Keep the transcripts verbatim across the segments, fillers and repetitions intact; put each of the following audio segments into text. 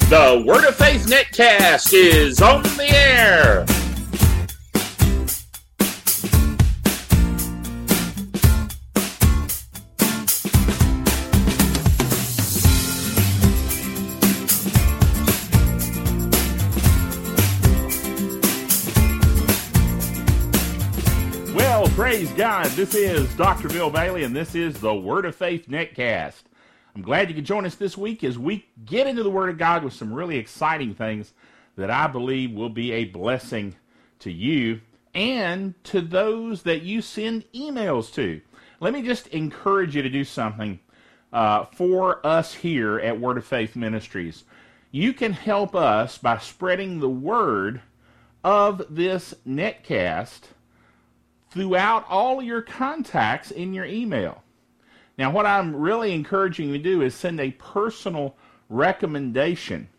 The Word of Faith Netcast is on the air. Well, praise God. This is Doctor Bill Bailey, and this is the Word of Faith Netcast. I'm glad you could join us this week as we get into the Word of God with some really exciting things that I believe will be a blessing to you and to those that you send emails to. Let me just encourage you to do something uh, for us here at Word of Faith Ministries. You can help us by spreading the word of this netcast throughout all your contacts in your email. Now, what I'm really encouraging you to do is send a personal recommendation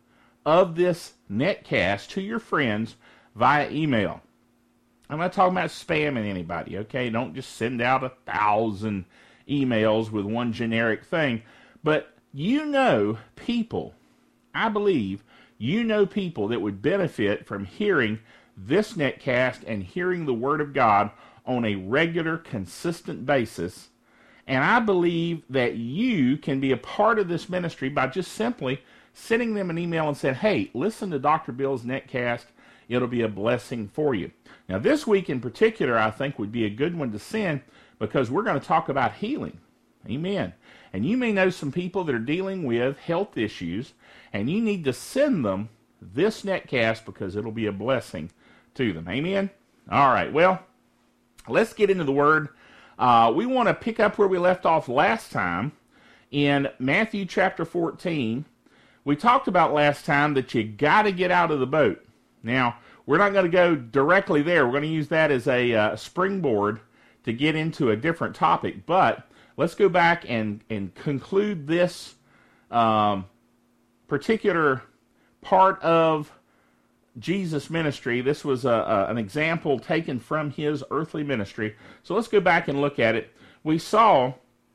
of this netcast to your friends via email. I'm not talking about spamming anybody, okay? Don't just send out a thousand emails with one generic thing. But you know people, I believe, you know people that would benefit from hearing this netcast and hearing the Word of God on a regular, consistent basis. And I believe that you can be a part of this ministry by just simply sending them an email and saying, hey, listen to Doctor Bill's netcast. It'll be a blessing for you. Now, this week in particular, I think would be a good one to send because we're going to talk about healing. Amen. And you may know some people that are dealing with health issues, and you need to send them this netcast because it'll be a blessing to them. Amen? All right, well, let's get into the Word. Uh, we want to pick up where we left off last time in Matthew chapter fourteen. We talked about last time that you got to get out of the boat. Now, we're not going to go directly there. We're going to use that as a uh, springboard to get into a different topic. But let's go back and, and conclude this um, particular part of Jesus' ministry. This was a, a, an example taken from his earthly ministry. So let's go back and look at it. We saw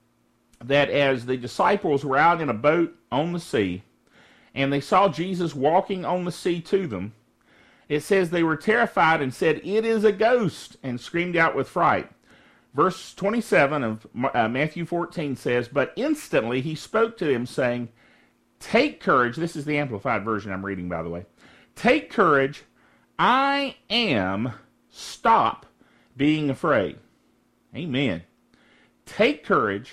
that as the disciples were out in a boat on the sea, and they saw Jesus walking on the sea to them, it says they were terrified and said, "It is a ghost," and screamed out with fright. Verse twenty-seven of uh, Matthew fourteen says, "But instantly he spoke to them, saying, 'Take courage.'" This is the Amplified version I'm reading, by the way. "Take courage, I am, stop being afraid." Amen. Take courage,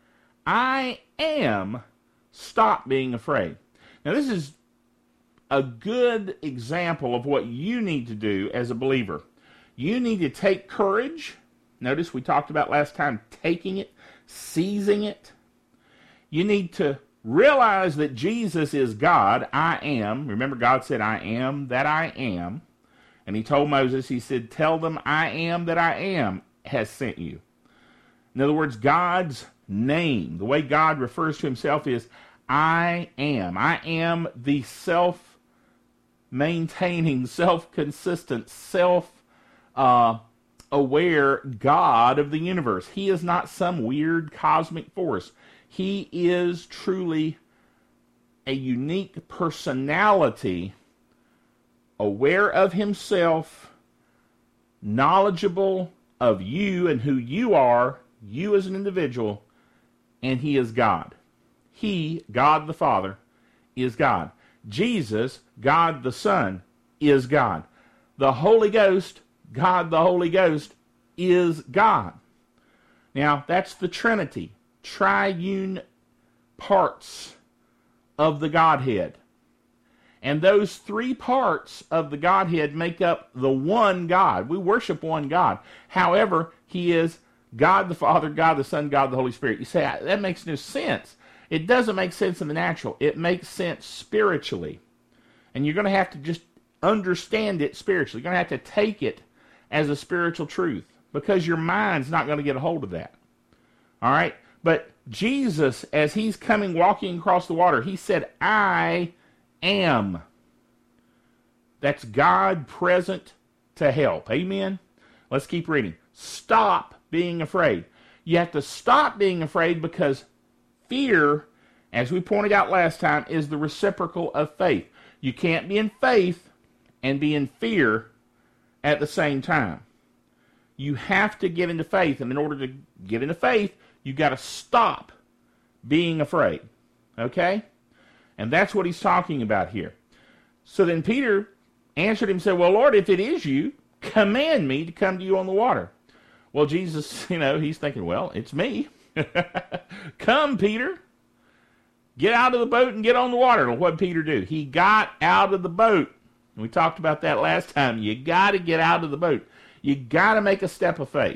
I am, stop being afraid. Now this is a good example of what you need to do as a believer. You need to take courage. Notice we talked about last time taking it, seizing it. You need to realize that Jesus is God. I am. Remember, God said, I am that I am. And he told Moses, he said, tell them I am that I am has sent you. In other words, God's name, the way God refers to himself is, I am. I am the self-maintaining, self-consistent, self-aware God of the universe. He is not some weird cosmic force. He is truly a unique personality, aware of himself, knowledgeable of you and who you are, you as an individual, and he is God. He, God the Father, is God. Jesus, God the Son, is God. The Holy Ghost, God the Holy Ghost, is God. Now, that's the Trinity. Triune parts of the Godhead. And those three parts of the Godhead make up the one God. We worship one God. However, he is God the Father, God the Son, God the Holy Spirit. You say, that makes no sense. It doesn't make sense in the natural. It makes sense spiritually. And you're going to have to just understand it spiritually. You're going to have to take it as a spiritual truth because your mind's not going to get a hold of that. All right? But Jesus, as he's coming, walking across the water, he said, I am. That's God present to help. Amen? Let's keep reading. Stop being afraid. You have to stop being afraid because fear as we pointed out last time, is the reciprocal of faith. You can't be in faith and be in fear at the same time. You have to get into faith, and in order to get into faith, you got to stop being afraid. Okay? And that's what he's talking about here. So then Peter answered him and said, well, Lord, if it is you, command me to come to you on the water. Well, Jesus, you know, he's thinking, well, it's me. Come, Peter. Get out of the boat and get on the water. Well, what did Peter do? He got out of the boat. We talked about that last time. You got to get out of the boat. You got to make a step of faith.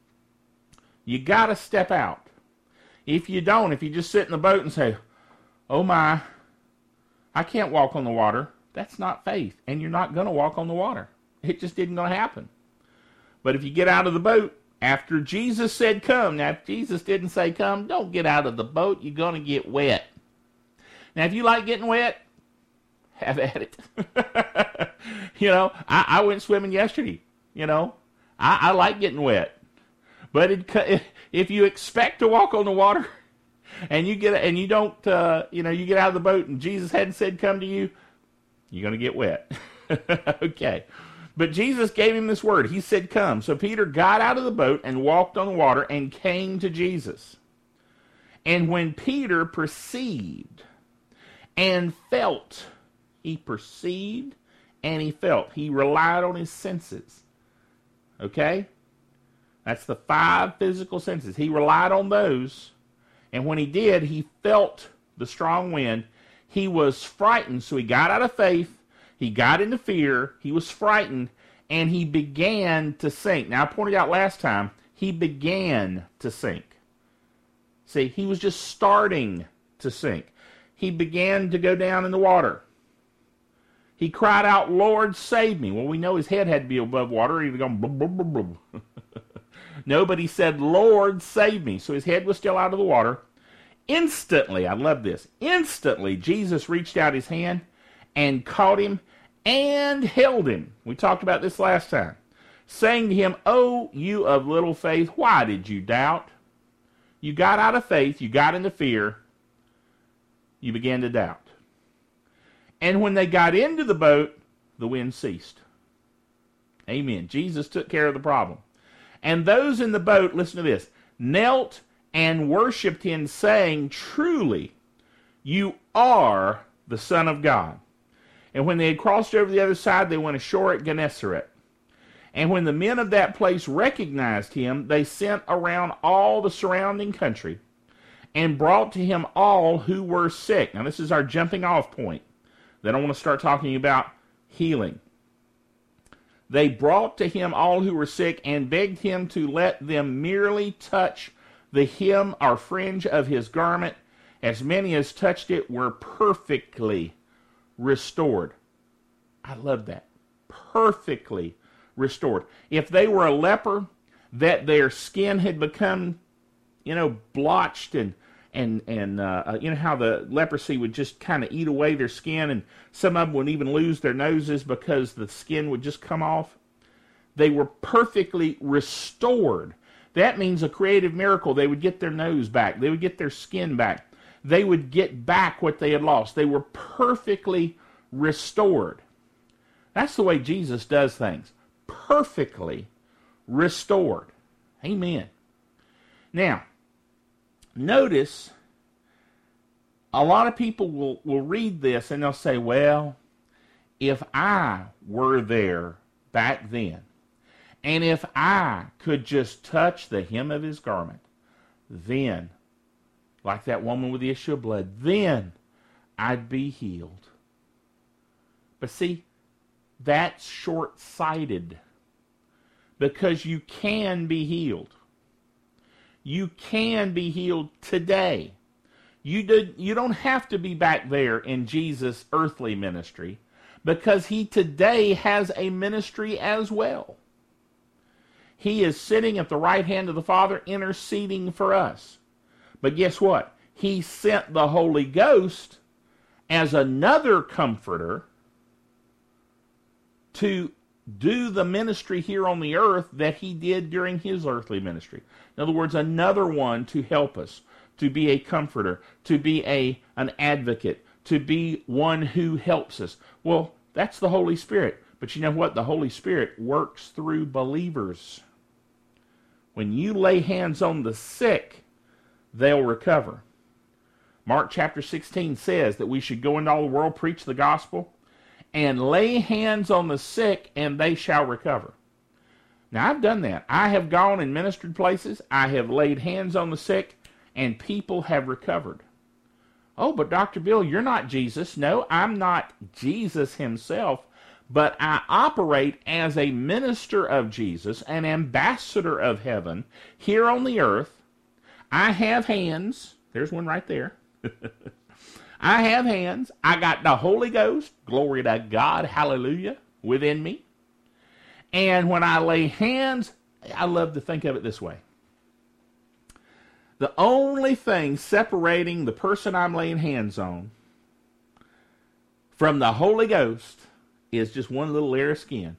You got to step out. If you don't, if you just sit in the boat and say, oh my, I can't walk on the water, that's not faith, and you're not going to walk on the water. It just isn't going to happen. But if you get out of the boat, after Jesus said come, now if Jesus didn't say come, don't get out of the boat, you're going to get wet. Now if you like getting wet, have at it. You know, I, I went swimming yesterday, you know. I, I like getting wet. But it, if you expect to walk on the water, and you get and you don't, uh, you know, you get out of the boat and Jesus hadn't said come to you, you're going to get wet. Okay. But Jesus gave him this word. He said come. So Peter got out of the boat and walked on the water and came to Jesus. And when Peter perceived and felt, he perceived and he felt. He relied on his senses. Okay? That's the five physical senses. He relied on those. And when he did, he felt the strong wind. He was frightened, so he got out of faith. He got into fear. He was frightened, and he began to sink. Now, I pointed out last time, he began to sink. See, he was just starting to sink. He began to go down in the water. He cried out, Lord, save me. Well, we know his head had to be above water. He was going, blub, blub, blub, blub. No, but he said, Lord, save me. So his head was still out of the water. Instantly, I love this, instantly Jesus reached out his hand and caught him and held him. We talked about this last time. Saying to him, oh, you of little faith, why did you doubt? You got out of faith, you got into fear, you began to doubt. And when they got into the boat, the wind ceased. Amen. Jesus took care of the problem. And those in the boat, listen to this, knelt and worshipped him, saying, truly, you are the Son of God. And when they had crossed over the other side, they went ashore at Gennesaret. And when the men of that place recognized him, they sent around all the surrounding country and brought to him all who were sick. Now, this is our jumping off point. Then I want to start talking about healing. They brought to him all who were sick and begged him to let them merely touch the hem or fringe of his garment. As many as touched it were perfectly restored. I love that. Perfectly restored. If they were a leper, that their skin had become, you know, blotched and and and uh, you know how the leprosy would just kind of eat away their skin, and some of them would even lose their noses because the skin would just come off. They were perfectly restored. That means a creative miracle. They would get their nose back. They would get their skin back. They would get back what they had lost. They were perfectly restored. That's the way Jesus does things. Perfectly restored. Amen. Now, notice a lot of people will, will read this and they'll say, well, if I were there back then, and if I could just touch the hem of his garment, then, like that woman with the issue of blood, then I'd be healed. But see, that's short-sighted, because you can be healed. You can be healed today. You, did, you don't have to be back there in Jesus' earthly ministry, because he today has a ministry as well. He is sitting at the right hand of the Father interceding for us. But guess what? He sent the Holy Ghost as another comforter to do the ministry here on the earth that he did during his earthly ministry. In other words, another one to help us, to be a comforter, to be a an advocate, to be one who helps us. Well, that's the Holy Spirit. But you know what? The Holy Spirit works through believers. When you lay hands on the sick, they'll recover. Mark chapter sixteen says that we should go into all the world, preach the gospel, and lay hands on the sick, and they shall recover. Now, I've done that. I have gone and ministered places. I have laid hands on the sick, and people have recovered. Oh, but Doctor Bill, you're not Jesus. No, I'm not Jesus himself, but I operate as a minister of Jesus, an ambassador of heaven here on the earth. I have hands. There's one right there. I have hands. I got the Holy Ghost, glory to God, hallelujah, within me. And when I lay hands, I love to think of it this way. The only thing separating the person I'm laying hands on from the Holy Ghost is just one little layer of skin.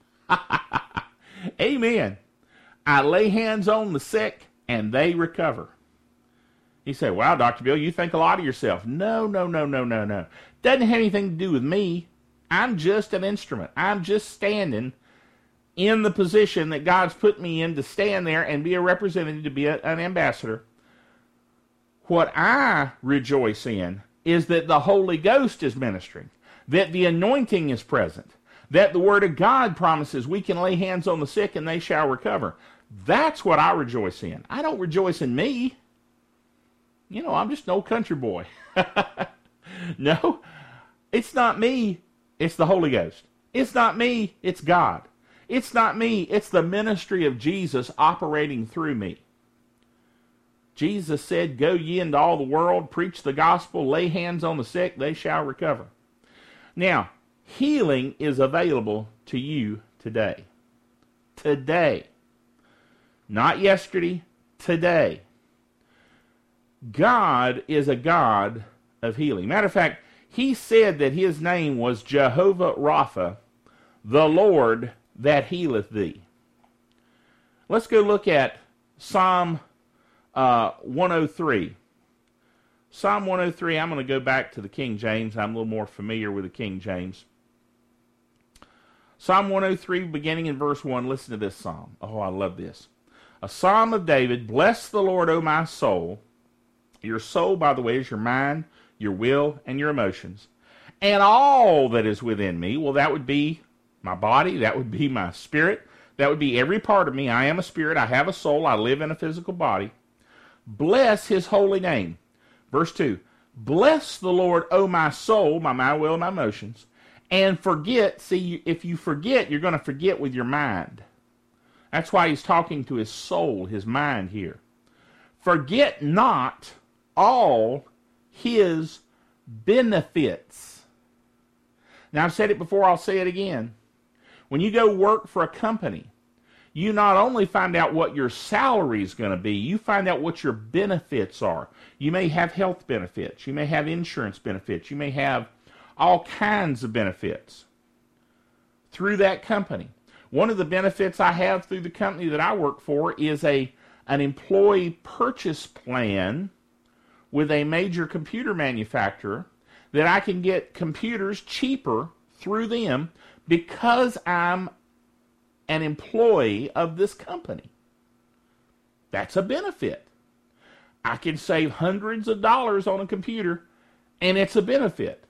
Amen. I lay hands on the sick and they recover. You say, wow, Doctor Bill, you think a lot of yourself. No, no, no, no, no, no. Doesn't have anything to do with me. I'm just an instrument. I'm just standing in the position that God's put me in to stand there and be a representative, to be a, an ambassador. What I rejoice in is that the Holy Ghost is ministering, that the anointing is present, that the Word of God promises we can lay hands on the sick and they shall recover. That's what I rejoice in. I don't rejoice in me. You know, I'm just an old country boy. No, it's not me. It's the Holy Ghost. It's not me. It's God. It's not me. It's the ministry of Jesus operating through me. Jesus said, go ye into all the world, preach the gospel, lay hands on the sick, they shall recover. Now, healing is available to you today. Today. Not yesterday, today. God is a God of healing. Matter of fact, he said that his name was Jehovah Rapha, the Lord that healeth thee. Let's go look at Psalm uh, one oh three. Psalm one oh three, I'm going to go back to the King James. I'm a little more familiar with the King James. Psalm one oh three, beginning in verse one, listen to this psalm. Oh, I love this. A psalm of David, bless the Lord, O my soul. Your soul, by the way, is your mind, your will, and your emotions. And all that is within me, well, that would be my body, that would be my spirit, that would be every part of me. I am a spirit, I have a soul, I live in a physical body. Bless his holy name. Verse two, bless the Lord, O my soul, my mind, will, and my emotions, and forget. See, if you forget, you're going to forget with your mind. That's why he's talking to his soul, his mind here. Forget not all his benefits. Now, I've said it before, I'll say it again. When you go work for a company, you not only find out what your salary is going to be, you find out what your benefits are. You may have health benefits. You may have insurance benefits. You may have all kinds of benefits through that company. One of the benefits I have through the company that I work for is a an employee purchase plan with a major computer manufacturer that I can get computers cheaper through them because I'm an employee of this company. That's a benefit. I can save hundreds of dollars on a computer, and it's a benefit.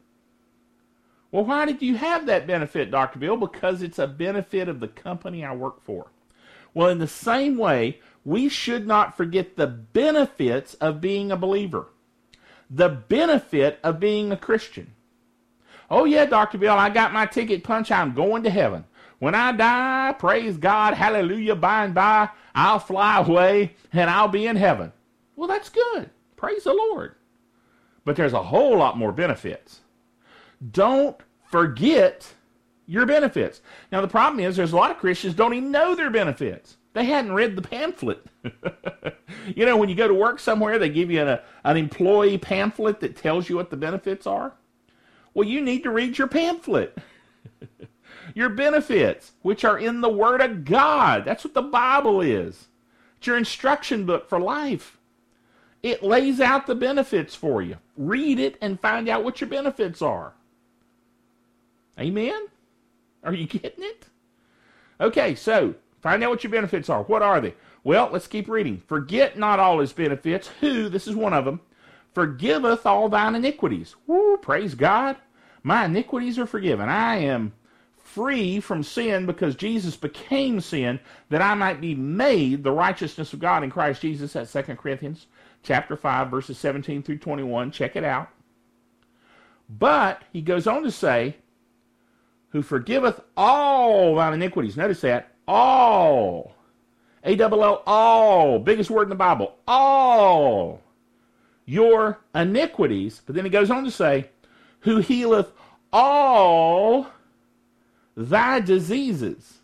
Well, why did you have that benefit, Doctor Bill? Because it's a benefit of the company I work for. Well, in the same way, we should not forget the benefits of being a believer. The benefit of being a Christian. Oh yeah, Doctor Bill, I got my ticket punch. I'm going to heaven. When I die, praise God, hallelujah, by and by, I'll fly away and I'll be in heaven. Well, that's good. Praise the Lord. But there's a whole lot more benefits. Don't forget your benefits. Now, the problem is there's a lot of Christians don't even know their benefits. They hadn't read the pamphlet. You know, when you go to work somewhere, they give you an, an employee pamphlet that tells you what the benefits are. Well, you need to read your pamphlet. Your benefits, which are in the Word of God. That's what the Bible is. It's your instruction book for life. It lays out the benefits for you. Read it and find out what your benefits are. Amen? Are you getting it? Okay, so find out what your benefits are. What are they? Well, let's keep reading. Forget not all his benefits, who, this is one of them, forgiveth all thine iniquities. Woo, praise God. My iniquities are forgiven. I am free from sin because Jesus became sin that I might be made the righteousness of God in Christ Jesus. That's Second Corinthians chapter five, verses seventeen through twenty-one. Check it out. But he goes on to say, who forgiveth all thine iniquities. Notice that. All. A double L, all. Biggest word in the Bible. All your iniquities. But then he goes on to say, who healeth all thy diseases.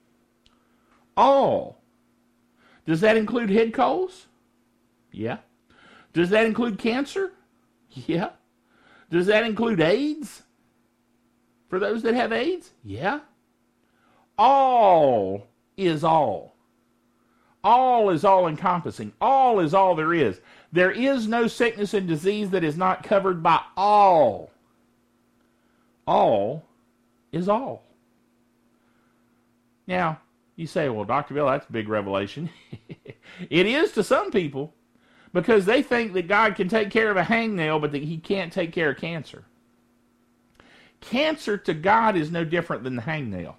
All. Does that include head colds? Yeah. Does that include cancer? Yeah. Does that include AIDS? For those that have AIDS? Yeah. All is all. All is all encompassing. All is all there is. There is no sickness and disease that is not covered by all. All is all. Now, you say, well, Doctor Bill, that's a big revelation. It is to some people, because they think that God can take care of a hangnail, but that he can't take care of cancer. Cancer to God is no different than the hangnail.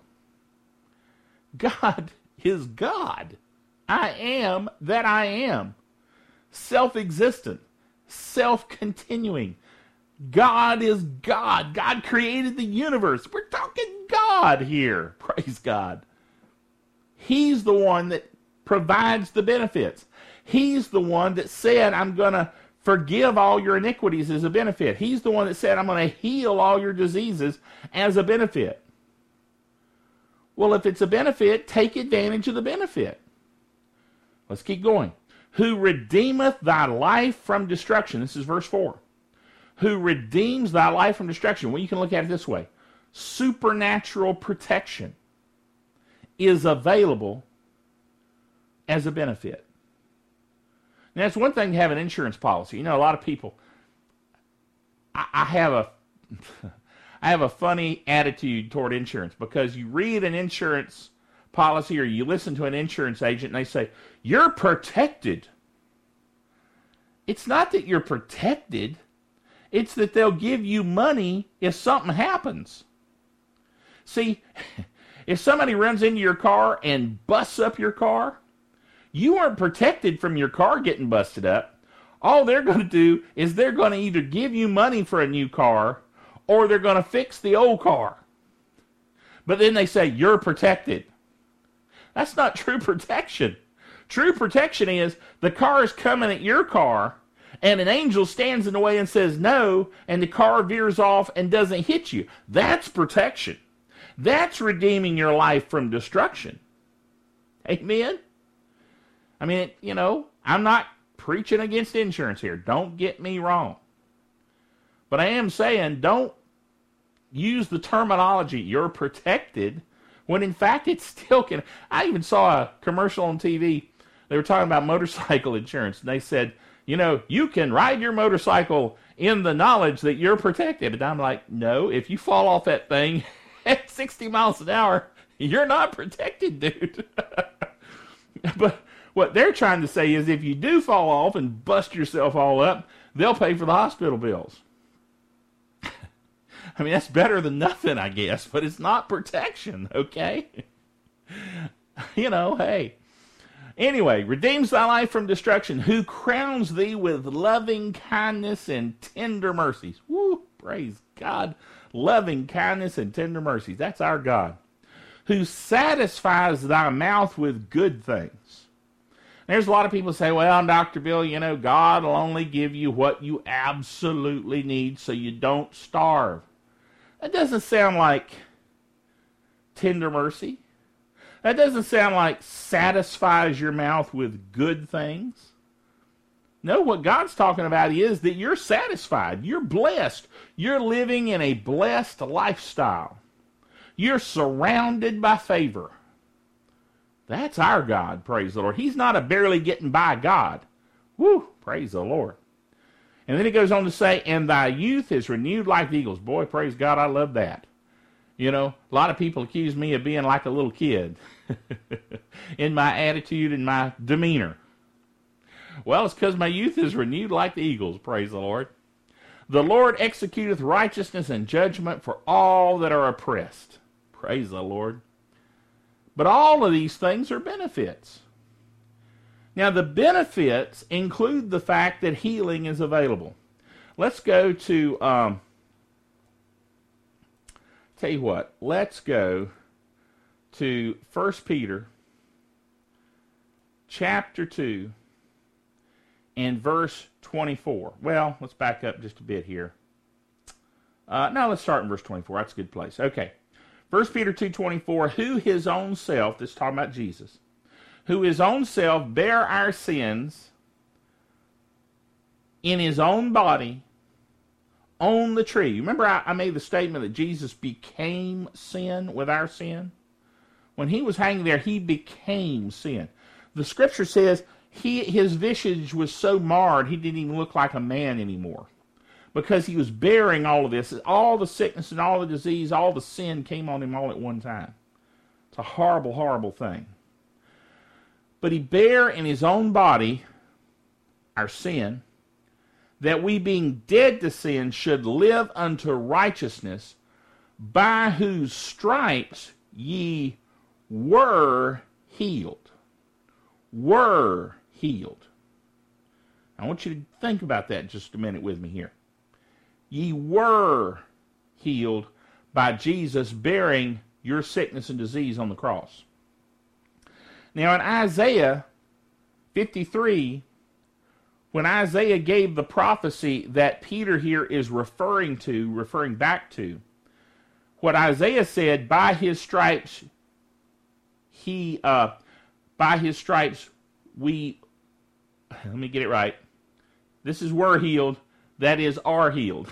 God is God. I am that I am. Self-existent. Self-continuing. God is God. God created the universe. We're talking God here. Praise God. He's the one that provides the benefits. He's the one that said, I'm going to forgive all your iniquities as a benefit. He's the one that said, I'm going to heal all your diseases as a benefit. Well, if it's a benefit, take advantage of the benefit. Let's keep going. Who redeemeth thy life from destruction. This is verse four. Who redeems thy life from destruction. Well, you can look at it this way. Supernatural protection is available as a benefit. Now, it's one thing to have an insurance policy. You know, a lot of people, I, I have a, I have a funny attitude toward insurance, because you read an insurance policy or you listen to an insurance agent and they say, you're protected. It's not that you're protected. It's that they'll give you money if something happens. See, if somebody runs into your car and busts up your car, you aren't protected from your car getting busted up. All they're going to do is they're going to either give you money for a new car or they're going to fix the old car. But then they say, you're protected. That's not true protection. True protection is the car is coming at your car and an angel stands in the way and says no, and the car veers off and doesn't hit you. That's protection. That's redeeming your life from destruction. Amen? I mean, you know, I'm not preaching against insurance here. Don't get me wrong. But I am saying don't use the terminology, you're protected, when in fact it still can. I even saw a commercial on T V. They were talking about motorcycle insurance, and they said, you know, you can ride your motorcycle in the knowledge that you're protected. And I'm like, no, if you fall off that thing at sixty miles an hour, you're not protected, dude. But what they're trying to say is if you do fall off and bust yourself all up, they'll pay for the hospital bills. I mean, that's better than nothing, I guess, but it's not protection, okay? You know, hey. Anyway, redeems thy life from destruction, who crowns thee with loving kindness and tender mercies. Woo, praise God. Loving kindness and tender mercies. That's our God. Who satisfies thy mouth with good things. There's a lot of people say, well, Doctor Bill, you know, God will only give you what you absolutely need so you don't starve. That doesn't sound like tender mercy. That doesn't sound like satisfies your mouth with good things. No, what God's talking about is that you're satisfied. You're blessed. You're living in a blessed lifestyle. You're surrounded by favor. That's our God, praise the Lord. He's not a barely getting by God. Whew, praise the Lord. And then he goes on to say, and thy youth is renewed like the eagles. Boy, praise God, I love that. You know, a lot of people accuse me of being like a little kid in my attitude and my demeanor. Well, it's because my youth is renewed like the eagles, praise the Lord. The Lord executeth righteousness and judgment for all that are oppressed. Praise the Lord. But all of these things are benefits. Now, the benefits include the fact that healing is available. Let's go to, um, tell you what, let's go to First Peter chapter two and verse twenty-four. Well, let's back up just a bit here. Uh, no, let's start in verse twenty-four. That's a good place. Okay. First Peter two twenty-four, who his own self, this is talking about Jesus, who his own self bare our sins in his own body on the tree. Remember I, I made the statement that Jesus became sin with our sin? When he was hanging there, he became sin. The scripture says he his visage was so marred, he didn't even look like a man anymore. Because he was bearing all of this. All the sickness and all the disease, all the sin came on him all at one time. It's a horrible, horrible thing. But he bare in his own body our sin, that we being dead to sin should live unto righteousness, by whose stripes ye were healed. Were healed. I want you to think about that just a minute with me here. Ye were healed by Jesus bearing your sickness and disease on the cross. Now in Isaiah fifty-three, when Isaiah gave the prophecy that Peter here is referring to, referring back to, what Isaiah said, by his stripes, he, uh, by his stripes, we, let me get it right. This is were healed, that is are healed.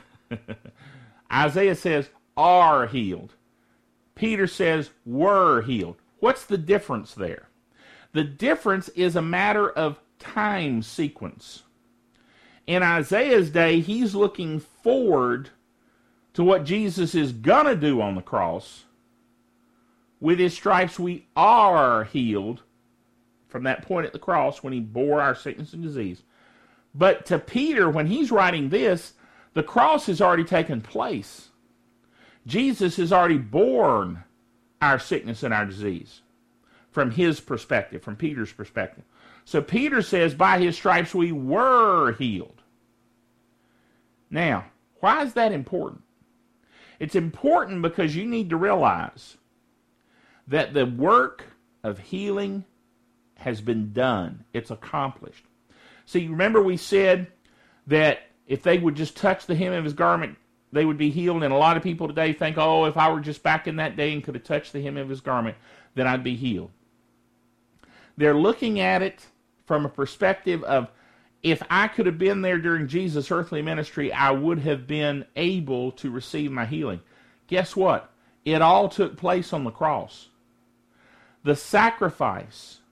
Isaiah says, are healed. Peter says, were healed. What's the difference there? The difference is a matter of time sequence. In Isaiah's day, he's looking forward to what Jesus is going to do on the cross. With his stripes, we are healed from that point at the cross when he bore our sickness and disease. But to Peter, when he's writing this, the cross has already taken place. Jesus has already borne our sickness and our disease from his perspective, from Peter's perspective. So Peter says, by his stripes we were healed. Now, why is that important? It's important because you need to realize that the work of healing has been done. It's accomplished. See, remember we said that if they would just touch the hem of his garment, they would be healed. And a lot of people today think, oh, if I were just back in that day and could have touched the hem of his garment, then I'd be healed. They're looking at it from a perspective of, if I could have been there during Jesus' earthly ministry, I would have been able to receive my healing. Guess what? It all took place on the cross. The sacrifice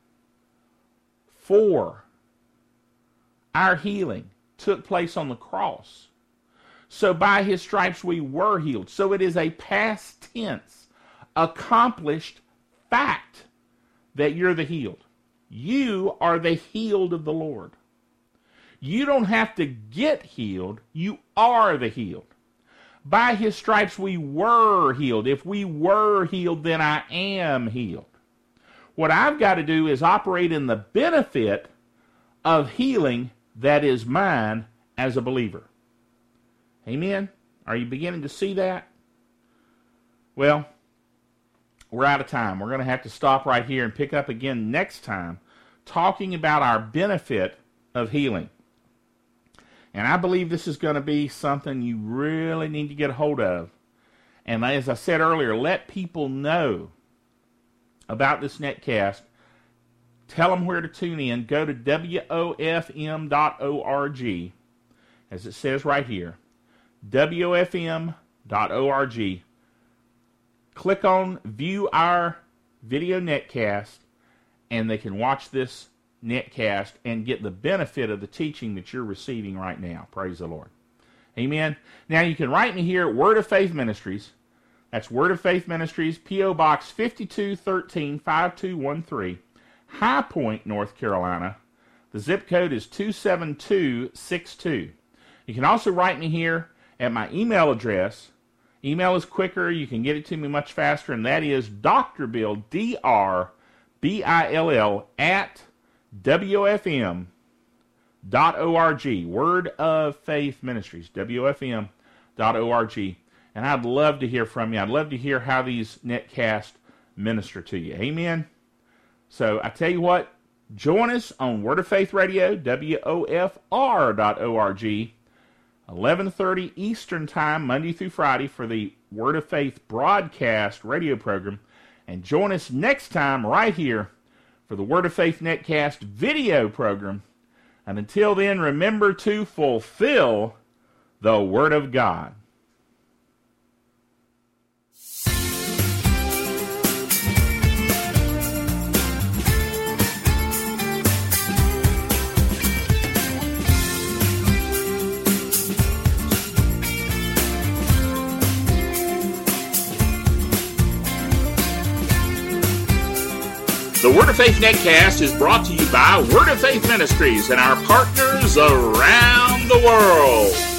for our healing took place on the cross. So by his stripes we were healed. So it is a past tense, accomplished fact that you're the healed. You are the healed of the Lord. You don't have to get healed. You are the healed. By his stripes we were healed. If we were healed, then I am healed. What I've got to do is operate in the benefit of healing that is mine as a believer. Amen? Are you beginning to see that? Well, we're out of time. We're going to have to stop right here and pick up again next time talking about our benefit of healing. And I believe this is going to be something you really need to get a hold of. And as I said earlier, let people know about this netcast. Tell them where to tune in. Go to W O F M dot org, as it says right here. W O F M dot org. Click on View Our Video Netcast, and they can watch this netcast and get the benefit of the teaching that you're receiving right now. Praise the Lord. Amen. Now you can write me here at Word of Faith Ministries. That's Word of Faith Ministries, P O Box fifty-two thirteen, five two one three, High Point, North Carolina. The zip code is two seven two six two. You can also write me here at my email address. Email is quicker. You can get it to me much faster, and that is Doctor Bill, D R B I L L, at W F M dot org. Word of Faith Ministries, W F M dot org. And I'd love to hear from you. I'd love to hear how these netcasts minister to you. Amen. So I tell you what, join us on Word of Faith Radio, W O F R dot org, eleven thirty Eastern Time, Monday through Friday, for the Word of Faith broadcast radio program. And join us next time right here for the Word of Faith Netcast video program. And until then, remember to fulfill the Word of God. The Word of Faith Netcast is brought to you by Word of Faith Ministries and our partners around the world.